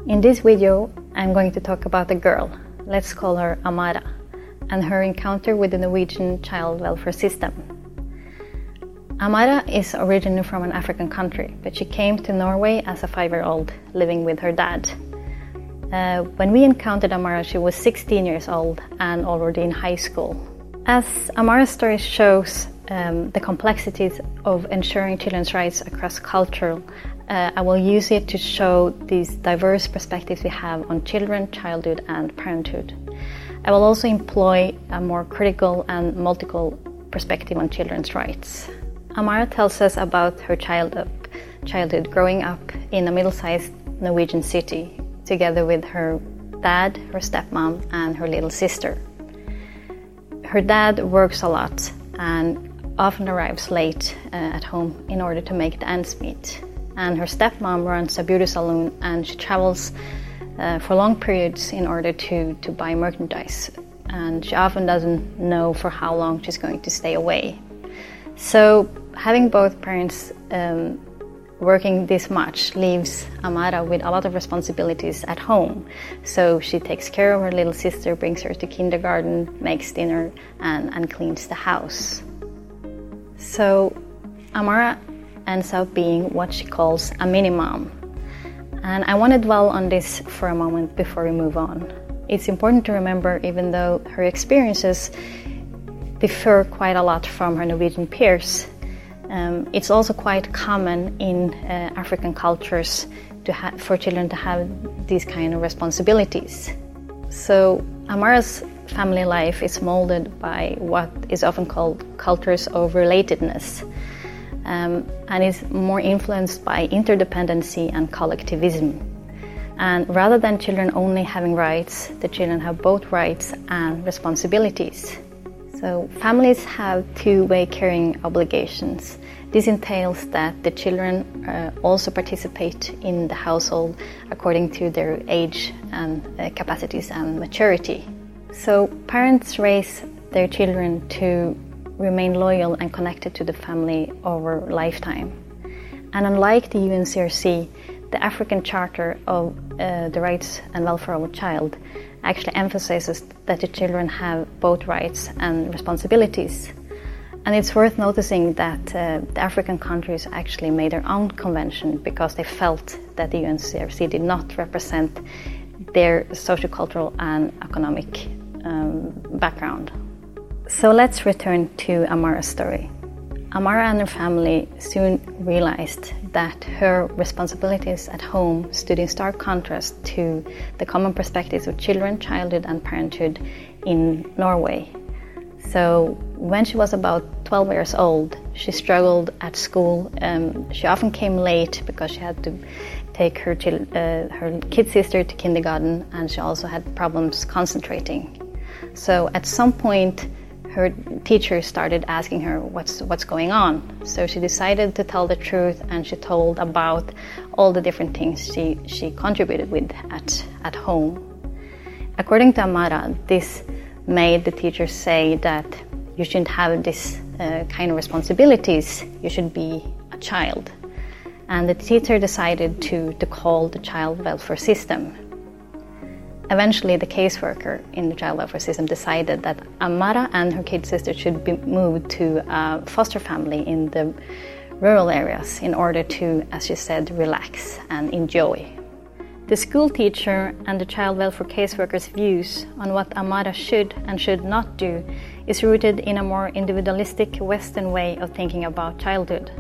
In this video, I'm going to talk about a girl, let's call her Amara, and her encounter with the Norwegian child welfare system. Amara is originally from an African country, but she came to Norway as a 5-year-old, living with her dad. When we encountered Amara, she was 16 years old and already in high school. As Amara's story shows the complexities of ensuring children's rights across culture, I will use it to show these diverse perspectives we have on children, childhood and parenthood. I will also employ a more critical and multiple perspective on children's rights. Amara tells us about her childhood growing up in a middle-sized Norwegian city, together with her dad, her stepmom and her little sister. Her dad works a lot and often arrives late at home in order to make the ends meet. And her stepmom runs a beauty salon and she travels for long periods in order to buy merchandise. And she often doesn't know for how long she's going to stay away. So having both parents working this much leaves Amara with a lot of responsibilities at home. So she takes care of her little sister, brings her to kindergarten, makes dinner and cleans the house. So Amara ends up being what she calls a mini-mom. And I want to dwell on this for a moment before we move on. It's important to remember, even though her experiences differ quite a lot from her Norwegian peers, it's also quite common in African cultures for children to have these kind of responsibilities. So Amara's family life is molded by what is often called cultures of relatedness, and is more influenced by interdependency and collectivism. And rather than children only having rights, the children have both rights and responsibilities. So families have two-way caring obligations. This entails that the children also participate in the household according to their age and capacities and maturity. So parents raise their children to remain loyal and connected to the family over lifetime. And unlike the UNCRC, the African Charter of the Rights and Welfare of a Child actually emphasizes that the children have both rights and responsibilities. And it's worth noticing that the African countries actually made their own convention because they felt that the UNCRC did not represent their sociocultural and economic background. So let's return to Amara's story. Amara and her family soon realized that her responsibilities at home stood in stark contrast to the common perspectives of children, childhood and parenthood in Norway. So when she was about 12 years old, she struggled at school. She often came late because she had to take her kid sister to kindergarten, and she also had problems concentrating. So at some point, her teacher started asking her what's going on. So she decided to tell the truth, and she told about all the different things she contributed with at home. According to Amara, this made the teacher say that you shouldn't have this kind of responsibilities, you should be a child. And the teacher decided to call the child welfare system. Eventually, the caseworker in the child welfare system decided that Amara and her kid sister should be moved to a foster family in the rural areas in order to, as she said, relax and enjoy. The school teacher and the child welfare caseworker's views on what Amara should and should not do is rooted in a more individualistic Western way of thinking about childhood.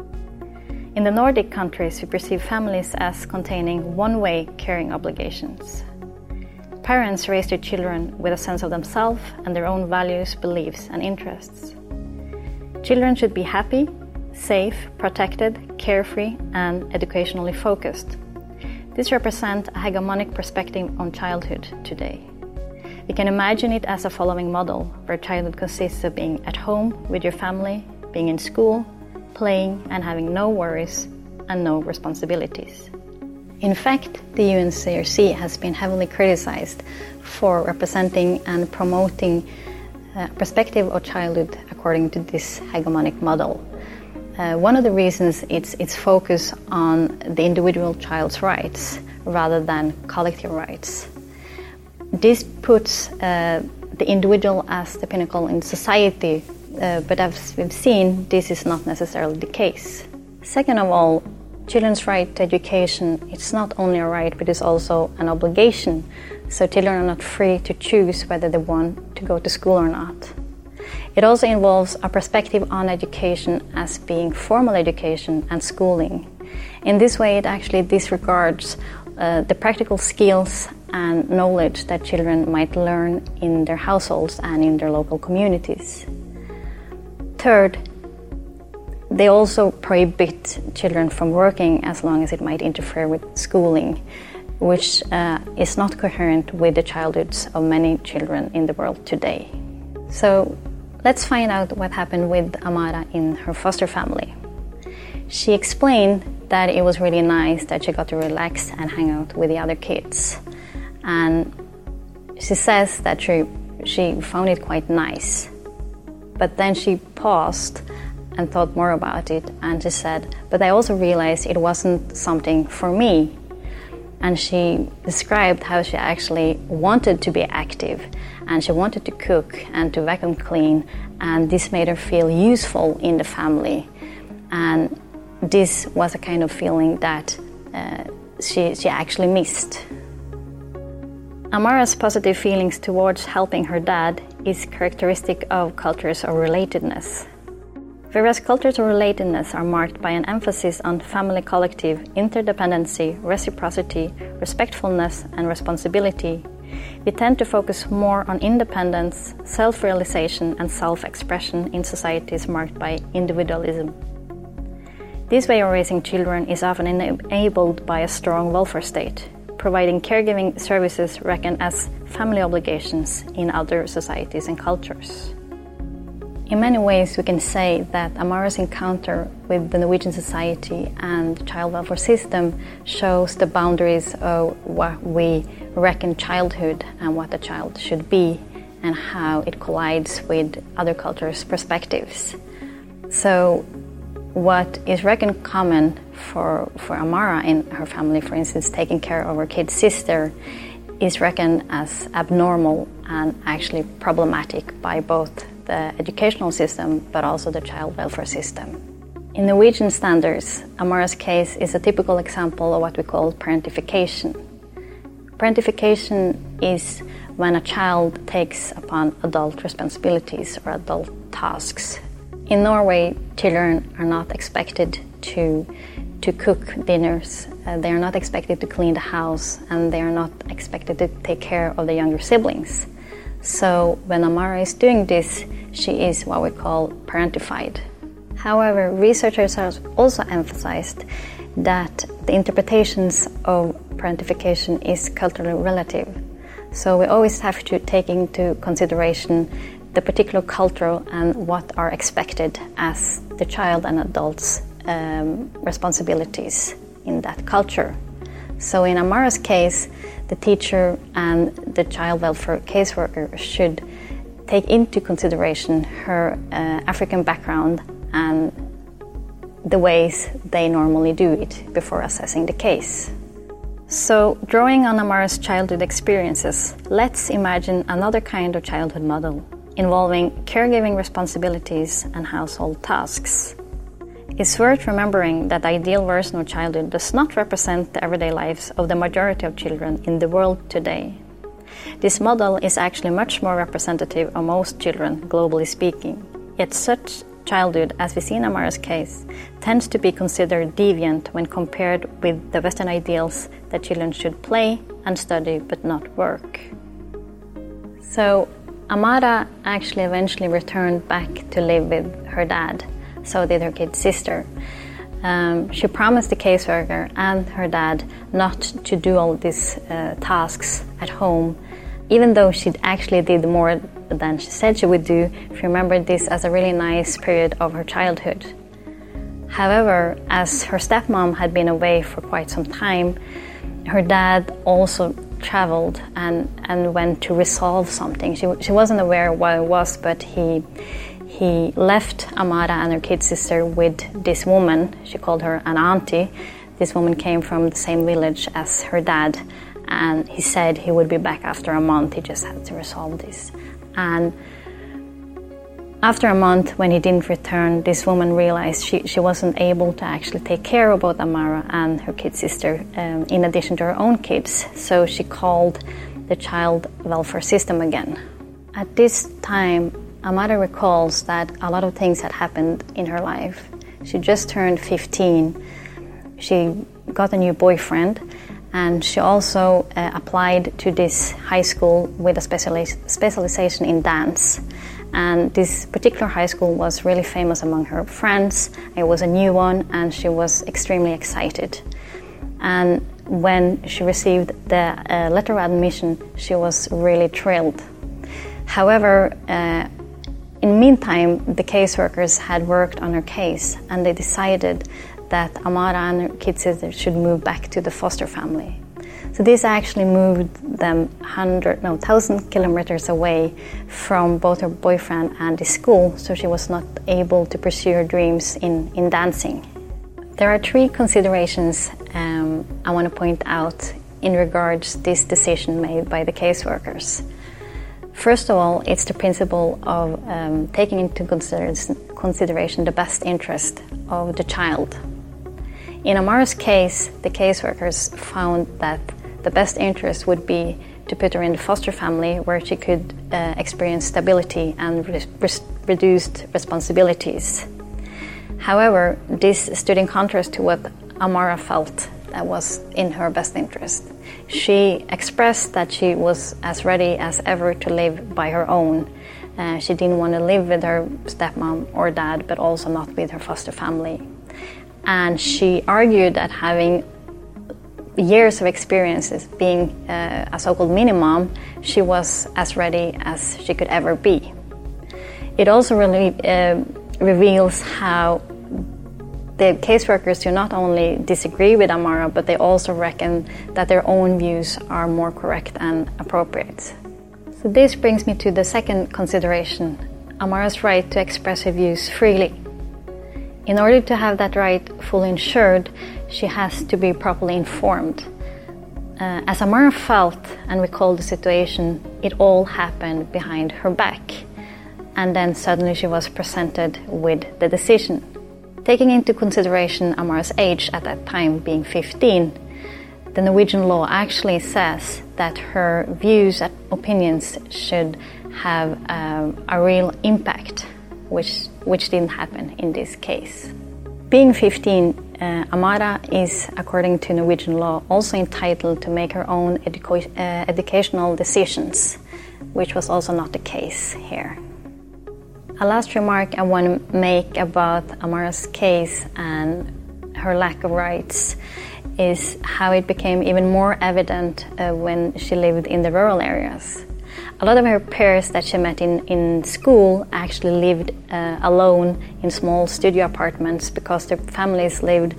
In the Nordic countries, we perceive families as containing one-way caring obligations. Parents raise their children with a sense of themselves and their own values, beliefs and interests. Children should be happy, safe, protected, carefree and educationally focused. This represents a hegemonic perspective on childhood today. We can imagine it as a following model, where childhood consists of being at home with your family, being in school, playing and having no worries and no responsibilities. In fact, the UNCRC has been heavily criticized for representing and promoting a perspective of childhood according to this hegemonic model. One of the reasons it's focus on the individual child's rights rather than collective rights. This puts the individual as the pinnacle in society, but as we've seen, this is not necessarily the case. Second of all, children's right to education, it's not only a right, but it's also an obligation. So children are not free to choose whether they want to go to school or not. It also involves a perspective on education as being formal education and schooling. In this way, it actually disregards the practical skills and knowledge that children might learn in their households and in their local communities. Third, they also prohibit children from working as long as it might interfere with schooling, which is not coherent with the childhoods of many children in the world today. So let's find out what happened with Amara in her foster family. She explained that it was really nice that she got to relax and hang out with the other kids. And she says that she found it quite nice. But then she paused and thought more about it, and she said, but I also realized it wasn't something for me. And she described how she actually wanted to be active, and she wanted to cook and to vacuum clean, and this made her feel useful in the family. And this was a kind of feeling that she actually missed. Amara's positive feelings towards helping her dad is characteristic of cultures of relatedness. Whereas cultures of relatedness are marked by an emphasis on family collective, interdependency, reciprocity, respectfulness, and responsibility, we tend to focus more on independence, self-realization, and self-expression in societies marked by individualism. This way of raising children is often enabled by a strong welfare state, providing caregiving services reckoned as family obligations in other societies and cultures. In many ways, we can say that Amara's encounter with the Norwegian society and the child welfare system shows the boundaries of what we reckon childhood and what a child should be, and how it collides with other cultures' perspectives. So what is reckoned common for Amara and her family, for instance, taking care of her kid sister, is reckoned as abnormal and actually problematic by both the educational system but also the child welfare system. In Norwegian standards, Amara's case is a typical example of what we call parentification. Parentification is when a child takes upon adult responsibilities or adult tasks. In Norway, children are not expected to cook dinners, they are not expected to clean the house, and they are not expected to take care of the younger siblings. So when Amara is doing this, she is what we call parentified. However, researchers have also emphasized that the interpretations of parentification is culturally relative. So we always have to take into consideration the particular culture and what are expected as the child and adult's responsibilities in that culture. So in Amara's case, the teacher and the child welfare caseworker should take into consideration her African background and the ways they normally do it before assessing the case. So, drawing on Amara's childhood experiences, let's imagine another kind of childhood model involving caregiving responsibilities and household tasks. It's worth remembering that the ideal version of childhood does not represent the everyday lives of the majority of children in the world today. This model is actually much more representative of most children, globally speaking. Yet such childhood, as we see in Amara's case, tends to be considered deviant when compared with the Western ideals that children should play and study but not work. So Amara actually eventually returned back to live with her dad. So did her kid sister. She promised the caseworker and her dad not to do all these tasks at home, even though she actually did more than she said she would do. If you remember this as a really nice period of her childhood. However, as her stepmom had been away for quite some time, her dad also traveled and went to resolve something. She wasn't aware what it was, but he he left Amara and her kid sister with this woman. She called her an auntie. This woman came from the same village as her dad, and he said he would be back after a month. He just had to resolve this. And after a month, when he didn't return, this woman realized she wasn't able to actually take care of both Amara and her kid sister, in addition to her own kids. So she called the child welfare system again. At this time, Amara recalls that a lot of things had happened in her life. She just turned 15. She got a new boyfriend, and she also applied to this high school with a specialization in dance. And this particular high school was really famous among her friends. It was a new one, and she was extremely excited. And when she received the letter of admission, she was really thrilled. However, in the meantime, the caseworkers had worked on her case, and they decided that Amara and her kid sister should move back to the foster family. So this actually moved them 1,000 kilometers away from both her boyfriend and the school, so she was not able to pursue her dreams in dancing. There are 3 considerations I want to point out in regards to this decision made by the caseworkers. First of all, it's the principle of taking into consideration the best interest of the child. In Amara's case, the caseworkers found that the best interest would be to put her in the foster family, where she could experience stability and reduced responsibilities. However, this stood in contrast to what Amara felt that was in her best interest. She expressed that she was as ready as ever to live by her own. She didn't want to live with her stepmom or dad, but also not with her foster family. And she argued that having years of experiences being a so-called mini-mom, she was as ready as she could ever be. It also really reveals how the caseworkers do not only disagree with Amara, but they also reckon that their own views are more correct and appropriate. So this brings me to the second consideration, Amara's right to express her views freely. In order to have that right fully ensured, she has to be properly informed. As Amara felt and recalled the situation, it all happened behind her back. And then suddenly she was presented with the decision. Taking into consideration Amara's age at that time, being 15, the Norwegian law actually says that her views and opinions should have a real impact, which didn't happen in this case. Being 15, Amara is, according to Norwegian law, also entitled to make her own educational decisions, which was also not the case here. A last remark I want to make about Amara's case and her lack of rights is how it became even more evident when she lived in the rural areas. A lot of her peers that she met in school actually lived alone in small studio apartments because their families lived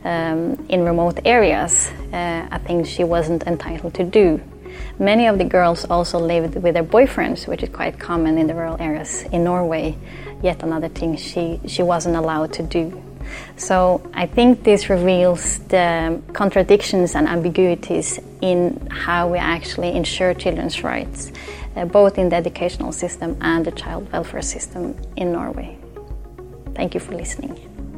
in remote areas, a thing she wasn't entitled to do. Many of the girls also lived with their boyfriends, which is quite common in the rural areas in Norway, yet another thing she wasn't allowed to do. So I think this reveals the contradictions and ambiguities in how we actually ensure children's rights, both in the educational system and the child welfare system in Norway. Thank you for listening.